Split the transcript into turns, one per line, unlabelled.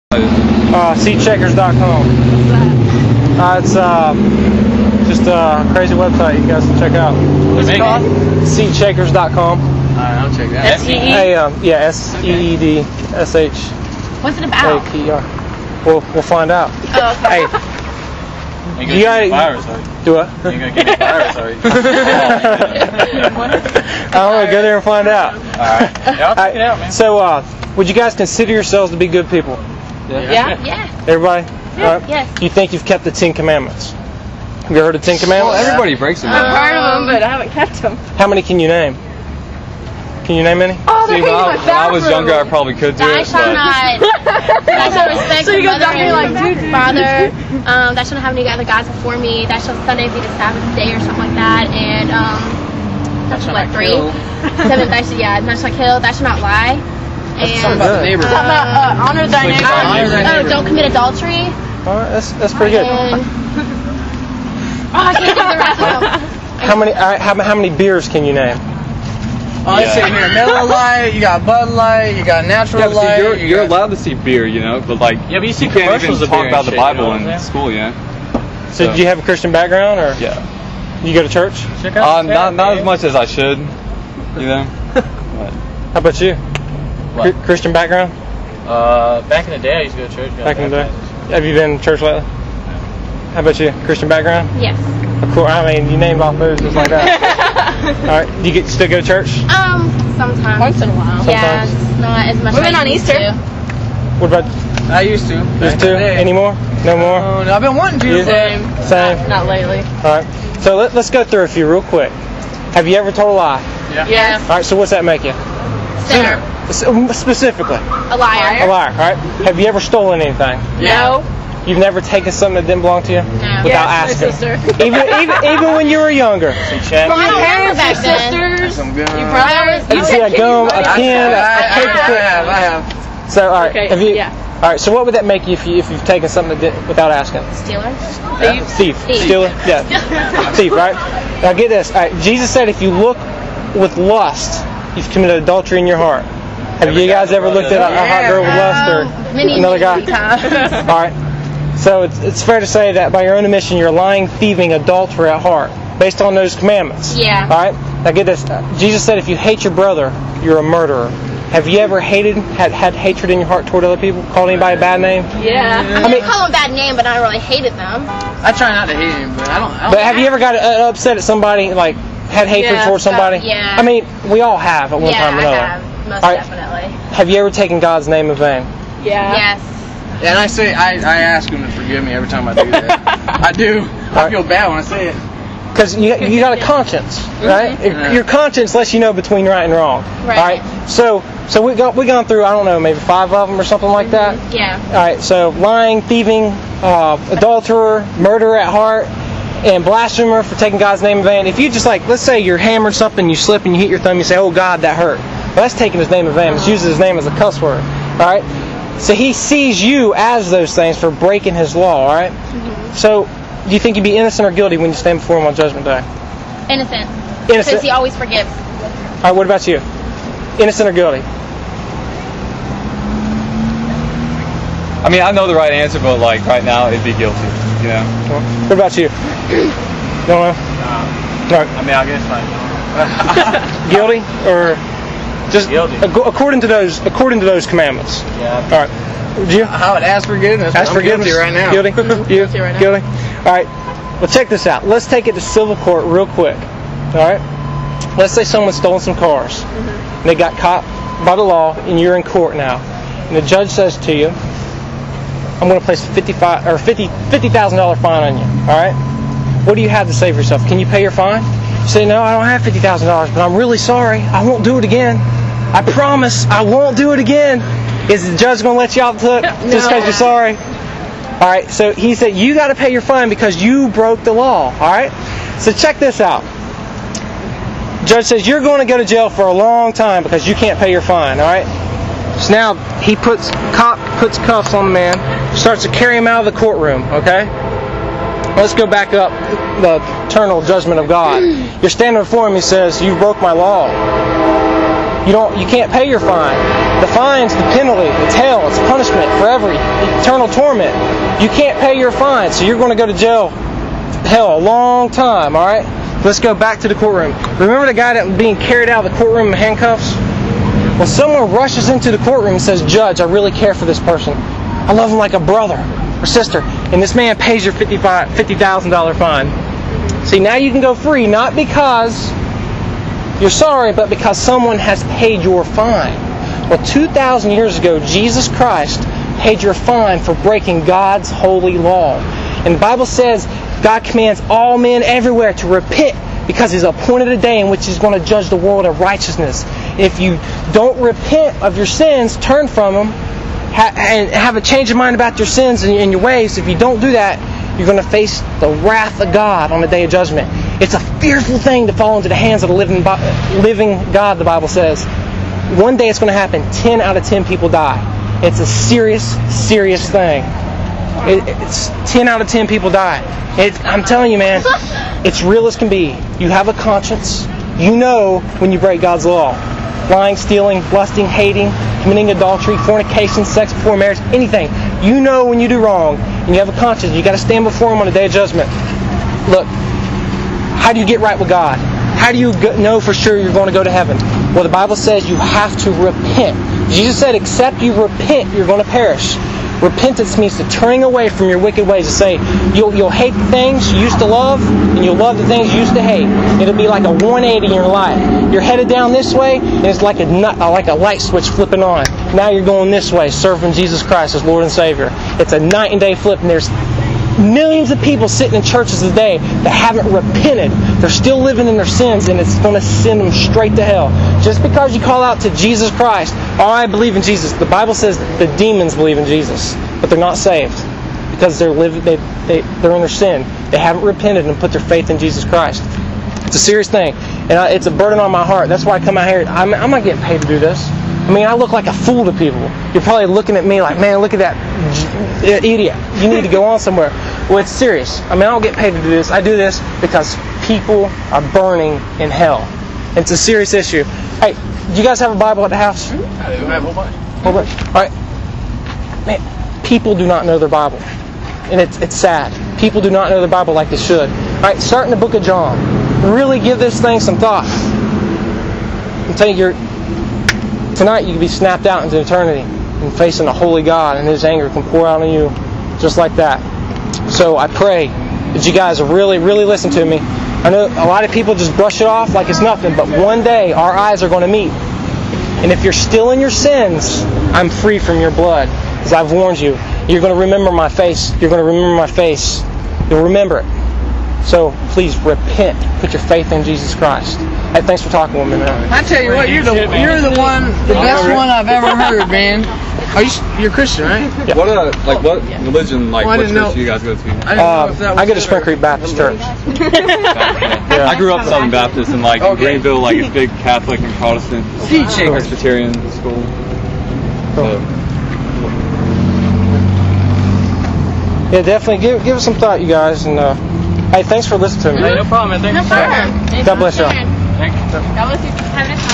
Seatcheckers.com. It's just a crazy website you guys can check out.
What's it called?
Seatcheckers.com.
Alright, I'll check that.
SEEDSH.
What's it about?
APR. We'll find out.
Oh, okay.
Hey,
You got virus, are you?
do what?
You gonna get a virus, are you?
I don't know. Go there and find out.
Alright. Yeah, I'll check it out, man.
So, would you guys consider yourselves to be good people?
Yeah.
Everybody?
Yeah.
All right.
Yes.
Do you think you've kept the 10 Commandments? Have you heard of 10 Commandments?
Well, everybody breaks them.
I've heard of them, but I haven't kept them.
How many can you name? Can you name any?
Oh,
See, when I was younger, I probably could do
Thou
it,
shalt
but
not. Thou shalt respect
So you
your
go
mother
back and
and
you're like,
father. Thou shalt not have any other gods before me. Thou shalt Sunday be the Sabbath day or something like that. And thou shalt what, 3? 7. Thou shalt thou shalt kill. Thou shalt not lie.
Something
And
about the neighbor.
Talk about honor thy neighbor.
don't commit adultery.
Alright, that's pretty good.
And I can't think of the rest of them.
How many beers can you name?
Oh, it's in here. Miller Lite, you got Bud Light, you got Natural
yeah, but
Light.
see, you're allowed to see beer, you know, but like
Yeah, but you see
can't even
commercials of
talk
beer
about
and
the
shit,
Bible
you know what
in
I'm saying?
school, yeah.
So, do you have a Christian background, or
Yeah.
you go to church?
Check out the
Not
fat,
as much as I should, you know. But,
How about you?
What?
Christian background?
Back in the day, I used to go to church.
Back in the day. Have you been to church lately? How about you? Christian background?
Yes.
Of course. I mean, you named off those just like that. All right. Do you still go to church?
Sometimes.
Once in a while.
Yeah, it's not as much.
We went
as I
on
used
Easter.
to.
What about
I used to.
just two? Any more? No more?
Oh, no, I've been wanting to.
You?
Same.
Same.
Not lately.
All right. So let's go through a few real quick. Have you ever told a lie?
Yes.
All right. So what's that make you?
Sinner.
Specifically,
A liar.
a liar. All right. Have you ever stolen anything?
No.
You've never taken something that didn't belong to you
No.
without
Yes, my
asking.
sister.
even when you were younger.
Well, I don't remember back then.
Sisters.
Some good.
Your brothers.
You see a gum, a pen, a paper
I
clip.
have.
So all right.
Okay,
Have you?
yeah.
All right. So what would that make you if you've taken something that without asking?
Stealer.
Thief. Stealer. Yeah. Thief. Right. Now get this. All right. Jesus said if you look with lust, you've committed adultery in your heart. Have you guys ever looked at a hot girl with lust or another guy?
times.
All right. So it's fair to say that by your own admission, you're lying, thieving, adulterer at heart, based on those commandments.
Yeah.
All right. Now get this. Jesus said, if you hate your brother, you're a murderer. Have you ever had hatred in your heart toward other people? Called anybody a bad name?
Yeah.
I mean, call them a bad name, but I don't really hated them.
I try not to hate him, but I don't.
But have you ever got upset at somebody, like had hatred
Yeah.
towards somebody?
Yeah.
I mean, we all have at one
Yeah,
time or
I
another.
have. Most
All right.
definitely.
Have you ever taken God's name in vain?
Yeah.
Yes.
And I say, I ask him to forgive me every time I do that. I do. I feel bad when I say it.
Because you got a conscience, right?
Mm-hmm.
Your conscience lets you know between right and wrong.
Right.
All right. So we gone through, I don't know, maybe 5 of them or something like that.
Yeah.
All right. So lying, thieving, adulterer, murderer at heart, and blasphemer for taking God's name in vain. If you just let's say you're hammering something, you slip and you hit your thumb, you say, "Oh God, that hurt." Well, that's taking His name in vain. It's using His name as a cuss word. All right. So He sees you as those things for breaking His law. All right.
Mm-hmm.
So do you think you'd be innocent or guilty when you stand before Him on Judgment Day?
Innocent.
Innocent.
Because He always forgives.
All right, what about you? Innocent or guilty?
I mean, I know the right answer, but like right now, it'd be guilty, you know.
What about you? Don't know? No.
I mean, I guess like.
Guilty or just
Guilty.
According to those commandments.
Yeah.
All right. Would you?
I would ask forgiveness.
Ask
I'm
forgiveness
guilty right now.
Guilty. You?
Guilty right now.
Guilty. All right. Well, check this out. Let's take it to civil court real quick. All right. Let's say someone stole some cars. And they got caught by the law, and you're in court now. And the judge says to you, "I'm going to place $50,000 fine on you." All right. What do you have to say for yourself? Can you pay your fine? You say, "No, I don't have $50,000, but I'm really sorry. I won't do it again. I promise I won't do it again." Is the judge going to let you off the hook just because you're sorry? All right. So he said you got to pay your fine because you broke the law. All right. So check this out. Judge says you're going to go to jail for a long time because you can't pay your fine. All right. So now he puts cuffs on the man, starts to carry him out of the courtroom. Okay. Let's go back up the eternal judgment of God. You're standing before him. He says, "You broke my law. You can't pay your fine. The fine's the penalty. It's hell. It's punishment forever. Eternal torment. You can't pay your fine, so you're going to go to jail, hell, a long time, all right? Let's go back to the courtroom. Remember the guy that was being carried out of the courtroom in handcuffs? Well, someone rushes into the courtroom and says, Judge, I really care for this person. I love him like a brother or sister. And this man pays your $50,000 fine. See, now you can go free, not because you're sorry, but because someone has paid your fine. Well, 2,000 years ago, Jesus Christ paid your fine for breaking God's holy law. And the Bible says God commands all men everywhere to repent because He's appointed a day in which He's going to judge the world of righteousness. If you don't repent of your sins, turn from them, and have a change of mind about your sins and your ways, if you don't do that, you're going to face the wrath of God on the day of judgment. It's a fearful thing to fall into the hands of the living God, the Bible says. One day it's going to happen. 10 out of 10 people die. It's a serious, serious thing. It's 10 out of 10 people die. I'm telling you, man, it's real as can be. You have a conscience. You know when you break God's law. Lying, stealing, lusting, hating, committing adultery, fornication, sex before marriage, anything. You know when you do wrong, and you have a conscience. You got to stand before Him on the day of judgment. Look, how do you get right with God? How do you know for sure you're going to go to heaven? Well, the Bible says you have to repent. Jesus said, except you repent, you're going to perish. Repentance means to turning away from your wicked ways, to say you'll hate the things you used to love and you'll love the things you used to hate. It'll be like a 180 in your life. You're headed down this way and it's like a light switch flipping on. Now you're going this way, serving Jesus Christ as Lord and Savior. It's a night and day flip, and there's millions of people sitting in churches today that haven't repented. They're still living in their sins, and it's going to send them straight to hell. Just because you call out to Jesus Christ, I believe in Jesus. The Bible says the demons believe in Jesus, but they're not saved because they're in their sin. They haven't repented and put their faith in Jesus Christ. It's a serious thing, and it's a burden on my heart. That's why I come out here. I'm not getting paid to do this. I mean, I look like a fool to people. You're probably looking at me like, man, look at that idiot. You need to go on somewhere. Well, it's serious. I mean, I don't get paid to do this. I do this because people are burning in hell. And it's a serious issue. Hey, do you guys have a Bible at the house?
I do have a whole bunch.
All right. Man, people do not know their Bible. And it's sad. People do not know their Bible like they should. All right, start in the book of John. Really give this thing some thought. I'm telling you, tonight you can be snapped out into eternity and facing a holy God, and His anger can pour out on you just like that. So I pray that you guys will really, really listen to me. I know a lot of people just brush it off like it's nothing, but one day our eyes are going to meet. And if you're still in your sins, I'm free from your blood, because I've warned you. You're going to remember my face. You're going to remember my face. You'll remember it. So please repent. Put your faith in Jesus Christ. Hey, thanks for talking with me, man.
I tell you what, you're the best one I've ever heard, man. You're Christian, right?
Yeah.
What religion, what church do you guys go to?
I go to Spring Creek Baptist Church.
Yeah. I grew up Southern Baptist, and Greenville, it's big Catholic and Protestant, Presbyterian school. So.
Yeah, definitely give it some thought, you guys, and hey, thanks for listening to me.
Hey, no problem, man.
No problem.
God bless y'all.
God bless you. Have a nice time.